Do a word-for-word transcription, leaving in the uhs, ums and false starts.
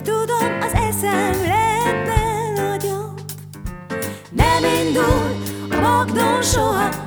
tudom, az eszem lehetne nagyobb. Nem indul a Magnon soha,